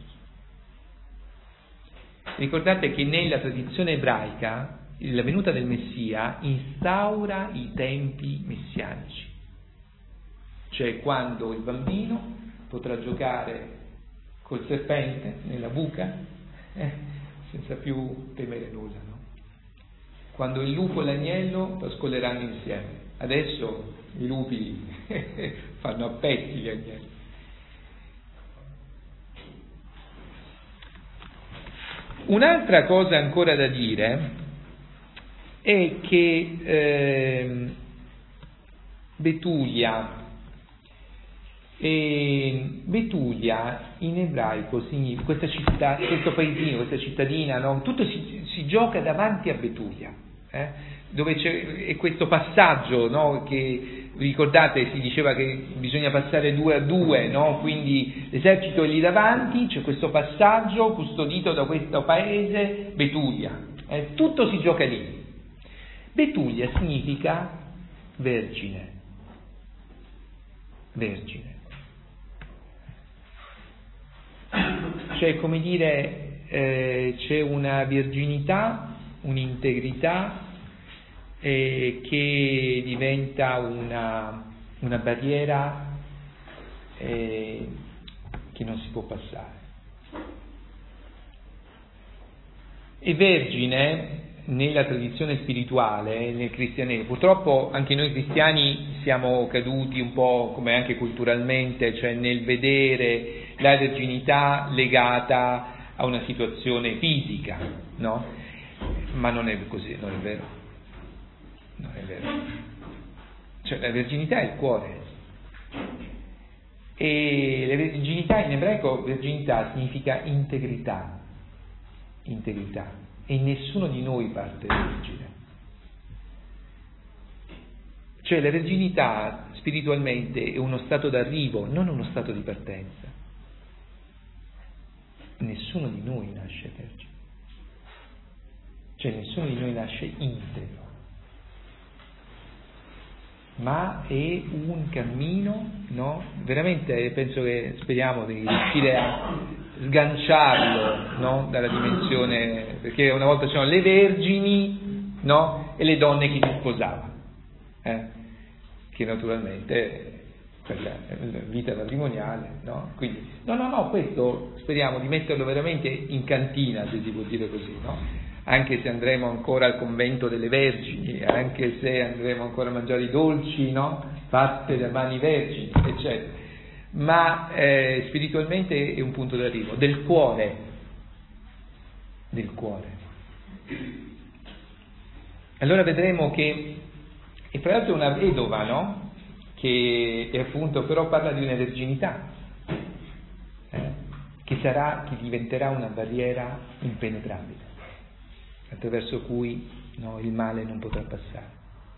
Gesù. Ricordate che nella tradizione ebraica la venuta del Messia instaura i tempi messianici. Cioè quando il bambino potrà giocare col serpente nella buca eh, senza più temere nulla, no? Quando il lupo e l'agnello pascoleranno insieme. Adesso i lupi fanno a pezzi gli agnelli. Un'altra cosa ancora da dire è che eh, Betulia E Betulia in ebraico significa questa città, questo paesino, questa cittadina, no? Tutto si, si gioca davanti a Betulia, eh? Dove c'è è questo passaggio, no? Che ricordate si diceva che bisogna passare due a due, no? Quindi l'esercito è lì davanti, c'è questo passaggio custodito da questo paese, Betulia, eh? Tutto si gioca lì. Betulia significa vergine, vergine. Cioè, come dire, eh, c'è una virginità, un'integrità eh, che diventa una, una barriera eh, che non si può passare. E vergine, nella tradizione spirituale, nel cristianesimo, purtroppo anche noi cristiani siamo caduti un po' come anche culturalmente, cioè nel vedere la verginità legata a una situazione fisica, no? Ma non è così, non è vero. Non è vero. Cioè la verginità è il cuore. E la verginità in ebraico, verginità significa integrità. Integrità. E nessuno di noi parte vergine. Cioè la verginità spiritualmente è uno stato d'arrivo, non uno stato di partenza. Nessuno di noi nasce vergine. Cioè nessuno di noi nasce integro. Ma è un cammino, no? Veramente penso che speriamo di riuscire a sganciarlo, no? Dalla dimensione, perché una volta c'erano le vergini, no? E le donne che si sposavano, eh? Che naturalmente per la vita matrimoniale, no? Quindi, no, no, no, questo speriamo di metterlo veramente in cantina, se si può dire così, no? Anche se andremo ancora al convento delle vergini, anche se andremo ancora a mangiare i dolci, no? Fatte da mani vergini, eccetera. Ma eh, spiritualmente è un punto d'arrivo, del cuore, del cuore. Allora vedremo che, e tra l'altro è una vedova, no? Che è appunto però parla di una verginità, eh? che sarà, che diventerà una barriera impenetrabile, attraverso cui, no, il male non potrà passare.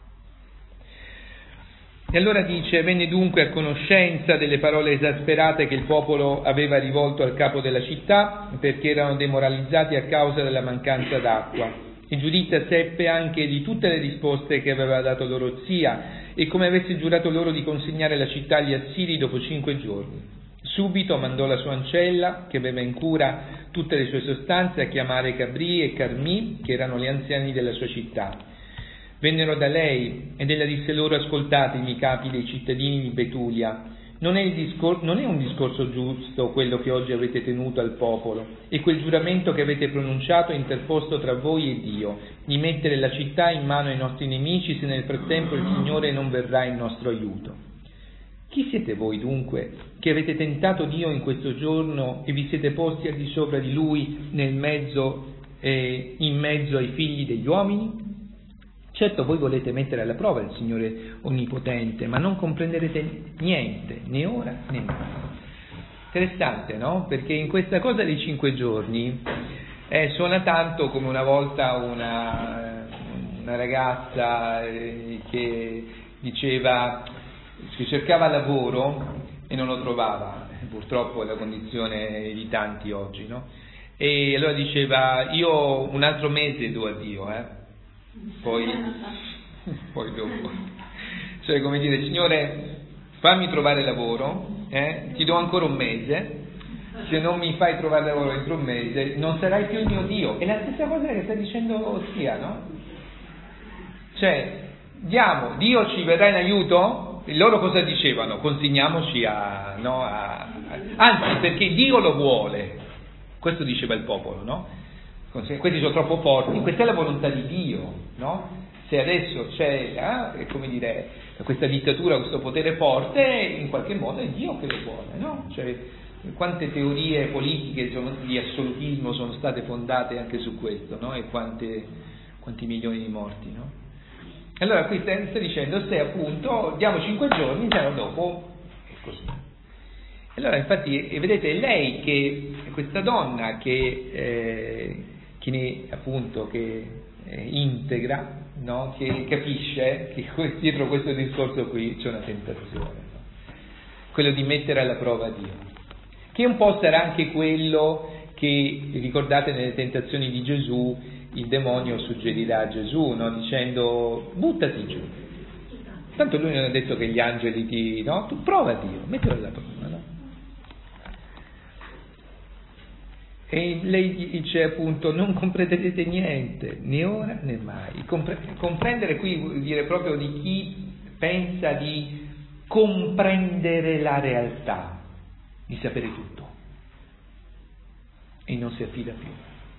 E allora dice: venne dunque a conoscenza delle parole esasperate che il popolo aveva rivolto al capo della città, perché erano demoralizzati a causa della mancanza d'acqua. E Giuditta seppe anche di tutte le risposte che aveva dato loro zia, e come avesse giurato loro di consegnare la città agli Assiri dopo cinque giorni. Subito mandò la sua ancella, che aveva in cura tutte le sue sostanze, a chiamare Cabri e Carmi, che erano gli anziani della sua città. Vennero da lei ed ella disse loro: ascoltatemi, capi dei cittadini di Betulia, non è, il discor- non è un discorso giusto quello che oggi avete tenuto al popolo, e quel giuramento che avete pronunciato interposto tra voi e Dio, di mettere la città in mano ai nostri nemici se nel frattempo il Signore non verrà in nostro aiuto. Chi siete voi dunque che avete tentato Dio in questo giorno e vi siete posti al di sopra di Lui nel mezzo, eh, in mezzo ai figli degli uomini? Certo, voi volete mettere alla prova il Signore Onnipotente, ma non comprenderete niente, né ora né mai. Interessante, no? Perché in questa cosa dei cinque giorni eh, suona tanto come una volta una, una ragazza eh, che diceva che cercava lavoro e non lo trovava, purtroppo è la condizione di tanti oggi, no? E allora diceva: io un altro mese do a Dio, eh? Poi, poi dopo, cioè come dire: Signore, fammi trovare lavoro, eh? Ti do ancora un mese, se non mi fai trovare lavoro entro un mese non sarai più il mio Dio. È la stessa cosa che sta dicendo Sia, no? Cioè, diamo, Dio ci verrà in aiuto? E loro cosa dicevano? Consegniamoci a, no, a, a, anzi, perché Dio lo vuole, questo diceva il popolo, no? Questi sono troppo forti, questa è la volontà di Dio, no? Se adesso c'è, eh, come dire, questa dittatura, questo potere forte, in qualche modo è Dio che lo vuole, no? Cioè, quante teorie politiche sono, di assolutismo sono state fondate anche su questo, no? E quante, quanti milioni di morti, no? Allora qui sta, sta dicendo: se appunto diamo cinque giorni, se no dopo è così. Allora infatti, e vedete, è lei che, questa donna che, eh, che ne, appunto, che eh, integra, no? Che capisce che dietro questo discorso qui c'è una tentazione, no? Quello di mettere alla prova Dio, che un po' sarà anche quello che, ricordate, nelle tentazioni di Gesù il demonio suggerirà a Gesù, no? Dicendo: buttati giù, tanto lui non ha detto che gli angeli ti, no? Tu prova Dio, mettilo alla prova, no? E lei dice appunto: non comprenderete niente, né ora né mai. Compre- comprendere qui vuol dire proprio di chi pensa di comprendere la realtà, di sapere tutto, e non si affida più.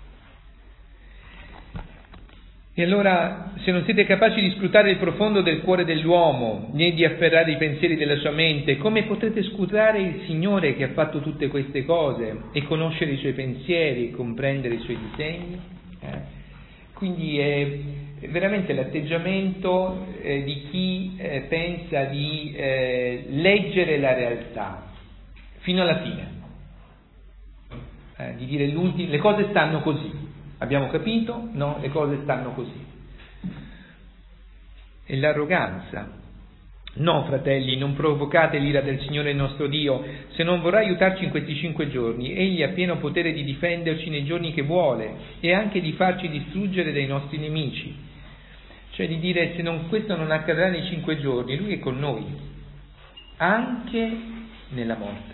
E allora, se non siete capaci di scrutare il profondo del cuore dell'uomo, né di afferrare i pensieri della sua mente, come potrete scrutare il Signore che ha fatto tutte queste cose e conoscere i suoi pensieri e comprendere i suoi disegni? Eh? Quindi è veramente l'atteggiamento eh, di chi eh, pensa di eh, leggere la realtà fino alla fine, eh, di dire l'ultimo, le cose stanno così. Abbiamo capito? No, le cose stanno così. E l'arroganza. No, fratelli, non provocate l'ira del Signore nostro Dio, se non vorrà aiutarci in questi cinque giorni. Egli ha pieno potere di difenderci nei giorni che vuole e anche di farci distruggere dai nostri nemici. Cioè di dire: se non, questo non accadrà nei cinque giorni, Lui è con noi, anche nella morte.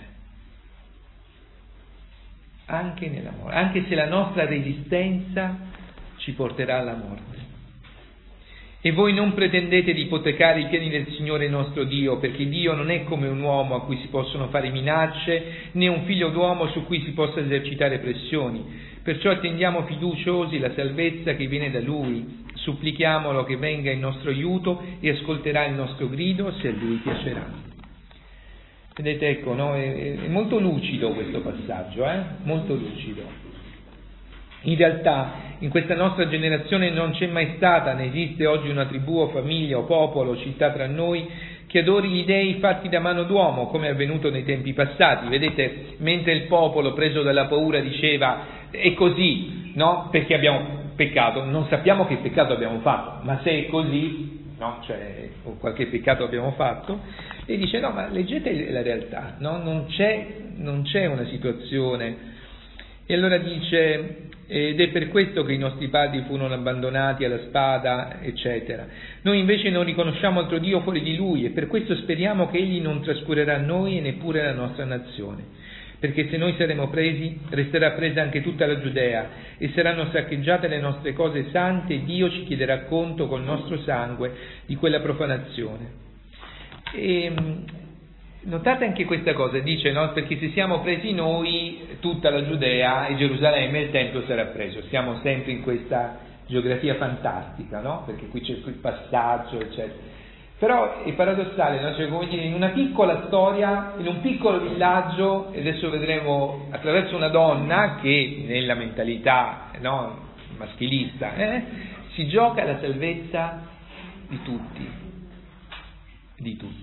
Anche nella morte, anche se la nostra resistenza ci porterà alla morte. E voi non pretendete di ipotecare i piani del Signore nostro Dio, perché Dio non è come un uomo a cui si possono fare minacce, né un figlio d'uomo su cui si possa esercitare pressioni. Perciò attendiamo fiduciosi la salvezza che viene da Lui. Supplichiamolo che venga in nostro aiuto e ascolterà il nostro grido se a Lui piacerà. Vedete, ecco, no? è, è molto lucido questo passaggio, eh? Molto lucido. In realtà in questa nostra generazione non c'è mai stata, né esiste oggi una tribù o famiglia o popolo o città tra noi che adori gli dei fatti da mano d'uomo, come è avvenuto nei tempi passati. Vedete, mentre il popolo preso dalla paura diceva è così, no? Perché abbiamo peccato, non sappiamo che peccato abbiamo fatto, ma se è così, no? Cioè, o qualche peccato abbiamo fatto, e dice no, ma leggete la realtà, no? Non c'è, non c'è una situazione. E allora dice, ed è per questo che i nostri padri furono abbandonati alla spada, eccetera. Noi invece non riconosciamo altro Dio fuori di Lui, e per questo speriamo che Egli non trascurerà noi e neppure la nostra nazione. Perché se noi saremo presi, resterà presa anche tutta la Giudea, e saranno saccheggiate le nostre cose sante, e Dio ci chiederà conto col nostro sangue di quella profanazione. E notate anche questa cosa, dice, no? Perché se siamo presi noi, tutta la Giudea e Gerusalemme, il Tempio sarà preso. Siamo sempre in questa geografia fantastica, no? Perché qui c'è il passaggio, eccetera. Però è paradossale, no? Cioè, come dire, in una piccola storia, in un piccolo villaggio, e adesso vedremo attraverso una donna che nella mentalità, no, maschilista, eh, si gioca la salvezza di tutti, di tutti.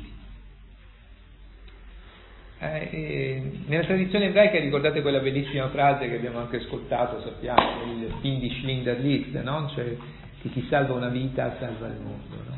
Eh, eh, nella tradizione ebraica ricordate quella bellissima frase che abbiamo anche ascoltato, sappiamo, il film di Schindler List, no? Cioè che chi salva una vita salva il mondo, no?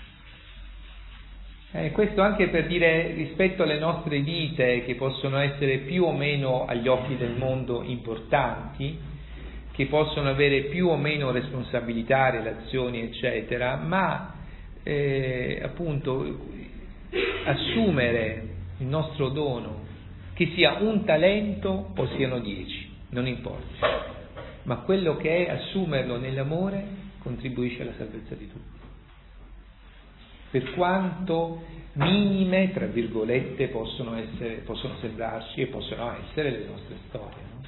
Eh, questo anche per dire, rispetto alle nostre vite, che possono essere più o meno agli occhi del mondo importanti, che possono avere più o meno responsabilità, relazioni, eccetera, ma eh, appunto assumere il nostro dono, che sia un talento o siano dieci, non importa, ma quello che è assumerlo nell'amore contribuisce alla salvezza di tutti, per quanto minime, tra virgolette, possono essere, possono sembrarci e possono essere le nostre storie, no?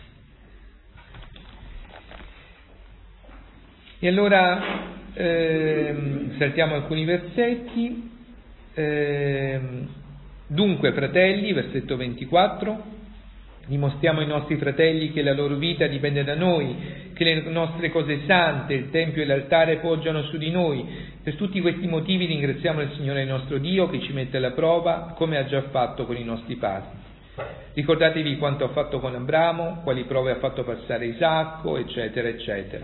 E allora ehm, saltiamo alcuni versetti. ehm, Dunque, fratelli, versetto ventiquattro, dimostriamo ai nostri fratelli che la loro vita dipende da noi, che le nostre cose sante, il Tempio e l'altare poggiano su di noi. Per tutti questi motivi ringraziamo il Signore nostro Dio che ci mette alla prova, come ha già fatto con i nostri padri. Ricordatevi quanto ha fatto con Abramo, quali prove ha fatto passare Isacco, eccetera, eccetera.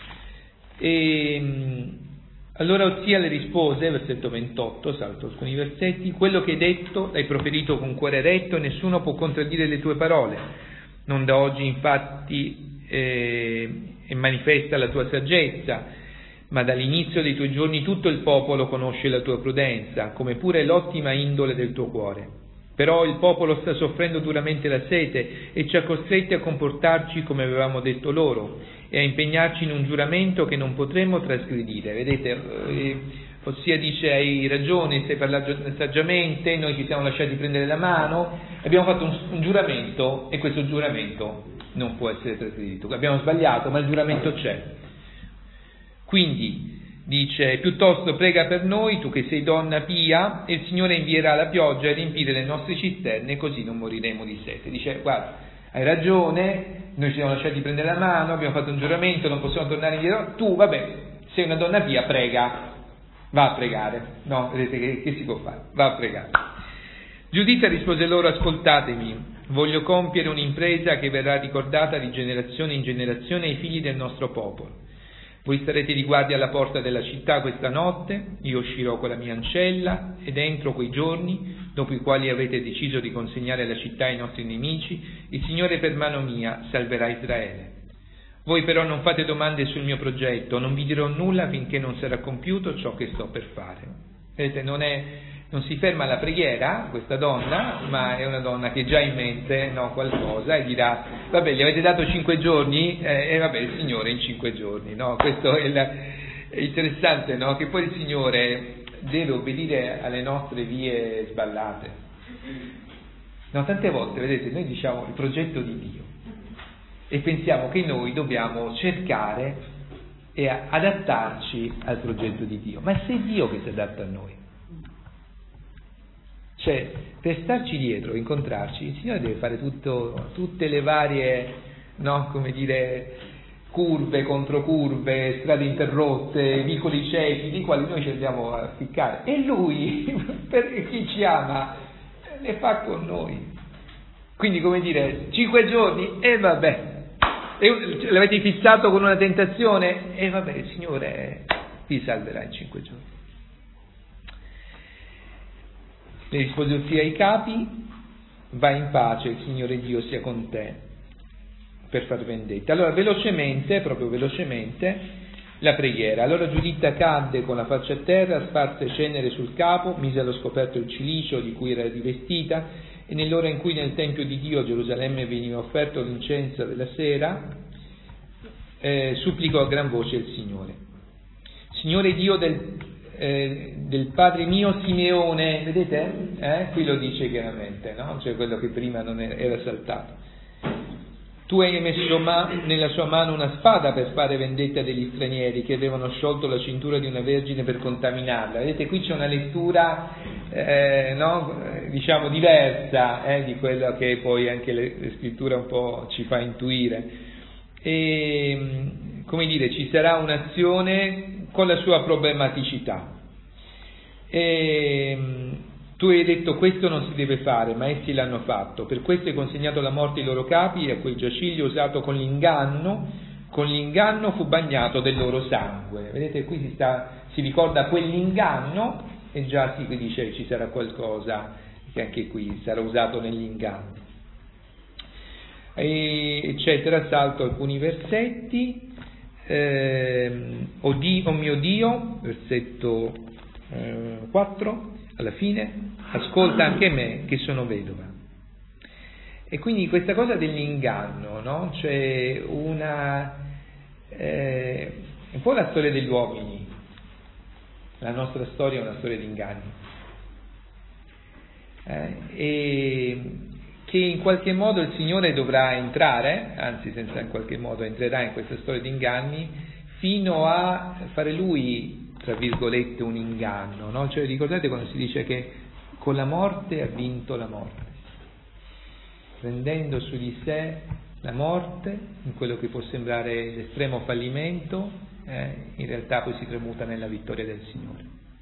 E allora Ossia le rispose, versetto ventotto, salto alcuni versetti, quello che hai detto l'hai proferito con cuore retto e nessuno può contraddire le tue parole. Non da oggi infatti eh, è manifesta la tua saggezza, ma dall'inizio dei tuoi giorni tutto il popolo conosce la tua prudenza, come pure l'ottima indole del tuo cuore. Però il popolo sta soffrendo duramente la sete e ci ha costretti a comportarci come avevamo detto loro e a impegnarci in un giuramento che non potremmo trasgredire. Vedete, eh, Ossia dice hai ragione, stai parlando saggiamente, noi ci siamo lasciati prendere la mano, abbiamo fatto un, un giuramento e questo giuramento non può essere trasgredito. Abbiamo sbagliato, ma il giuramento c'è. Quindi dice, piuttosto prega per noi, tu che sei donna pia, e il Signore invierà la pioggia a riempire le nostre cisterne, così non moriremo di sete. Dice, guarda, hai ragione, noi ci siamo lasciati prendere la mano, abbiamo fatto un giuramento, non possiamo tornare indietro, tu, vabbè, sei una donna pia, prega, va a pregare, no, vedete che, che si può fare, va a pregare. Giuditta rispose loro, ascoltatemi, voglio compiere un'impresa che verrà ricordata di generazione in generazione ai figli del nostro popolo. Voi starete di guardia alla porta della città questa notte, io uscirò con la mia ancella ed entro quei giorni, dopo i quali avete deciso di consegnare la città ai nostri nemici, il Signore per mano mia salverà Israele. Voi però non fate domande sul mio progetto, non vi dirò nulla finché non sarà compiuto ciò che sto per fare. Vedete, non è... Non si ferma alla preghiera, questa donna, ma è una donna che già ha in mente no, qualcosa e dirà, vabbè, gli avete dato cinque giorni, eh, e vabbè, il Signore in cinque giorni, no? Questo è, la, è interessante, no? Che poi il Signore deve obbedire alle nostre vie sballate. No, tante volte, vedete, noi diciamo il progetto di Dio e pensiamo che noi dobbiamo cercare e adattarci al progetto di Dio, ma se è Dio che si adatta a noi. Cioè, per starci dietro, incontrarci, il Signore deve fare tutto, tutte le varie, no, come dire, curve, controcurve, strade interrotte, vicoli ciechi, di quali noi ci andiamo a ficcare. E Lui, per chi ci ama, ne fa con noi. Quindi, come dire, cinque giorni, e eh, vabbè, e l'avete fissato con una tentazione, e eh, vabbè, il Signore vi salverà in cinque giorni. Ne rispose sia ai capi: vai in pace, il Signore Dio sia con te per far vendetta. Allora velocemente, proprio velocemente, la preghiera. Allora Giuditta cadde con la faccia a terra, sparse cenere sul capo, mise allo scoperto il cilicio di cui era rivestita, e nell'ora in cui nel Tempio di Dio a Gerusalemme veniva offerto l'incenso della sera, eh, supplicò a gran voce il Signore. Signore Dio del Eh, del padre mio Simeone, vedete? Eh? Qui lo dice chiaramente, no? Cioè quello che prima non era, era saltato. Tu hai messo ma- nella sua mano una spada per fare vendetta degli stranieri che avevano sciolto la cintura di una vergine per contaminarla. Vedete, qui c'è una lettura, eh, no? diciamo diversa eh, di quello che poi anche le, le scritture un po' ci fa intuire. E, come dire, ci sarà un'azione con la sua problematicità. E, tu hai detto questo non si deve fare, ma essi l'hanno fatto, per questo hai consegnato la morte ai loro capi e a quel giaciglio usato con l'inganno, con l'inganno fu bagnato del loro sangue. Vedete, qui si, sta, si ricorda quell'inganno e già si dice ci sarà qualcosa che anche qui sarà usato nell'inganno, e, eccetera. Salto alcuni versetti. Eh, o, Dio, o mio Dio, versetto eh, quattro, alla fine, ascolta anche me che sono vedova. E quindi questa cosa dell'inganno, no? C'è una eh, un po' la storia degli uomini, la nostra storia è una storia di inganni, eh, e che in qualche modo il Signore dovrà entrare, anzi senza in qualche modo entrerà in questa storia di inganni, fino a fare Lui, tra virgolette, un inganno, no? Cioè ricordate quando si dice che con la morte ha vinto la morte, prendendo su di sé la morte, in quello che può sembrare l'estremo fallimento, eh, in realtà poi si tramuta nella vittoria del Signore.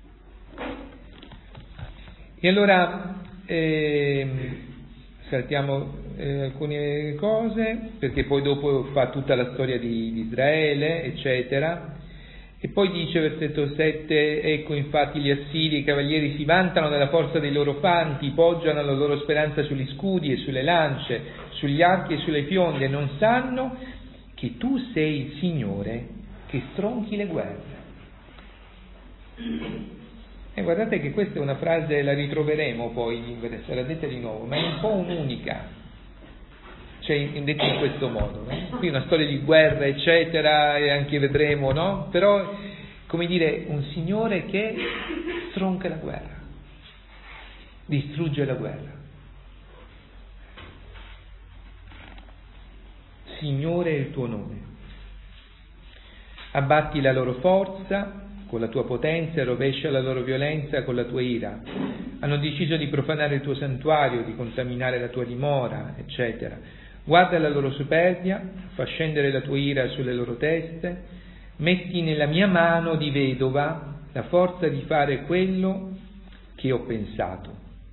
E allora eh, saltiamo eh, alcune cose, perché poi dopo fa tutta la storia di, di Israele, eccetera, e poi dice, versetto sette, ecco infatti gli assiri, i cavalieri si vantano della forza dei loro fanti, poggiano la loro speranza sugli scudi e sulle lance, sugli archi e sulle fionde, e non sanno che tu sei il Signore che stronchi le guerre. E guardate che questa è una frase, la ritroveremo poi, sarà detta di nuovo, ma è un po' un'unica, cioè detta in questo modo, no? Qui una storia di guerra, eccetera, e anche vedremo, no? Però, come dire, un Signore che stronca la guerra, distrugge la guerra. Signore è il tuo nome. Abbatti la loro forza con la tua potenza e rovescia la loro violenza con la tua ira. Hanno deciso di profanare il tuo santuario, di contaminare la tua dimora, eccetera. Guarda la loro superbia, fa scendere la tua ira sulle loro teste, metti nella mia mano di vedova la forza di fare quello che ho pensato.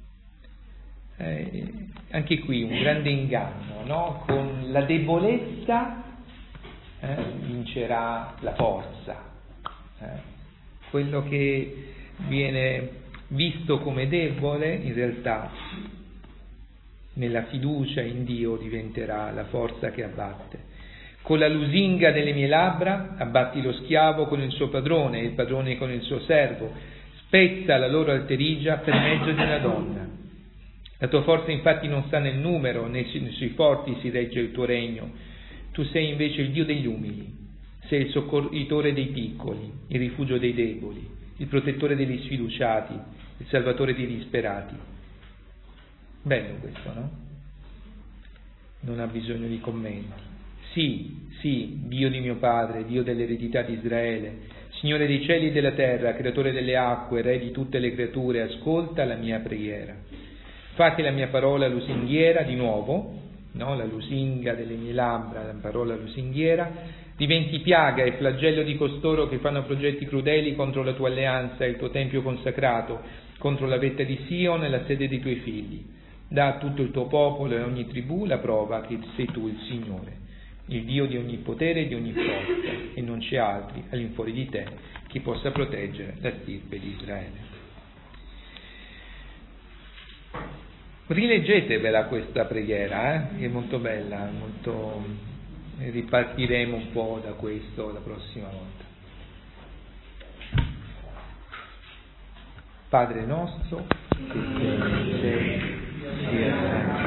Eh, anche qui un grande inganno, no? Con la debolezza eh, vincerà la forza. Eh? Quello che viene visto come debole, in realtà nella fiducia in Dio diventerà la forza che abbatte. Con la lusinga delle mie labbra abbatti lo schiavo con il suo padrone e il padrone con il suo servo, spezza la loro alterigia per mezzo di una donna. La tua forza infatti non sta nel numero, né sui forti si regge il tuo regno. Tu sei invece il Dio degli umili. sei il soccorritore dei piccoli, il rifugio dei deboli, il protettore degli sfiduciati, il salvatore dei disperati. Bello questo, no? Non ha bisogno di commenti. Sì, sì, Dio di mio padre, Dio dell'eredità di Israele, Signore dei cieli e della terra, creatore delle acque, Re di tutte le creature, ascolta la mia preghiera. Fa che la mia parola lusinghiera, di nuovo, no? La lusinga delle mie labbra, la parola lusinghiera, diventi piaga e flagello di costoro che fanno progetti crudeli contro la tua alleanza e il tuo tempio consacrato, contro la vetta di Sion e la sede dei tuoi figli. Dà a tutto il tuo popolo e a ogni tribù la prova che sei tu il Signore, il Dio di ogni potere e di ogni forza, e non c'è altri all'infuori di te che possa proteggere la stirpe di Israele. Rileggetevela questa preghiera, eh? Che è molto bella, molto... ripartiremo un po' da questo la prossima volta. Padre nostro, che sei nei cieli, sia santificato